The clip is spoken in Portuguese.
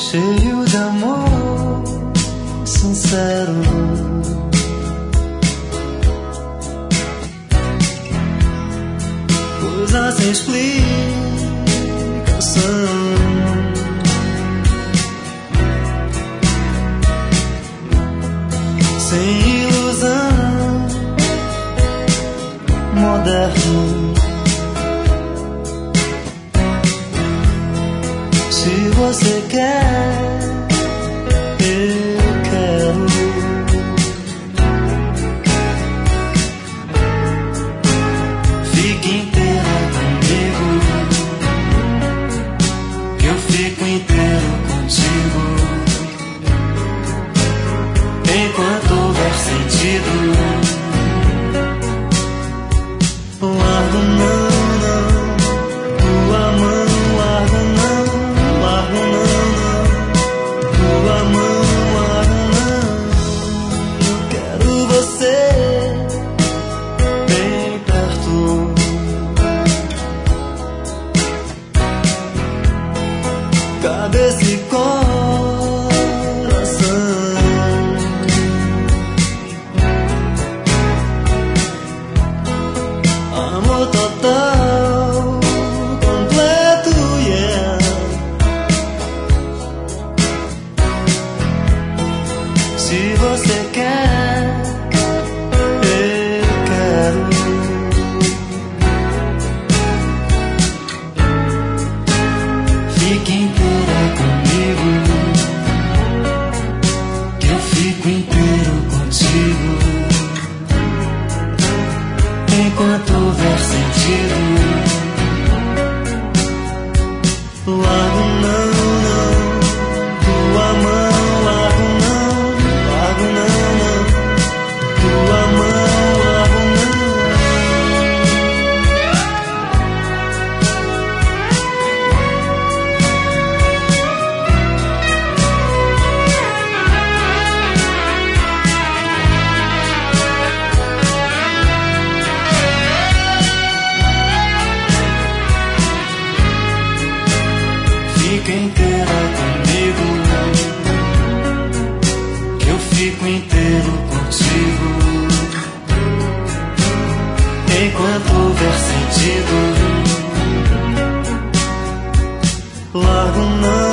cheio de amor sincero. Coisa sem explicação, sem ilusão, moderno. Se você quer, eu quero. Fique inteira comigo, que eu fico inteiro contigo. Enquanto houver sentido, largo não, não, tua mão, largo não, largo não, não, tua mão, largo não. Eu quero você bem perto. Cabeça e coração, amor total, completo, yeah. Se você quer, eu quero. Fique inteira comigo, que eu fico inteiro contigo. Enquanto houver sentido, largo não, não, tua mão, largo não, largo não, não, tua mão, largo não. Fica inteira comigo, que eu fico inteiro contigo. Enquanto houver sentido, largo não.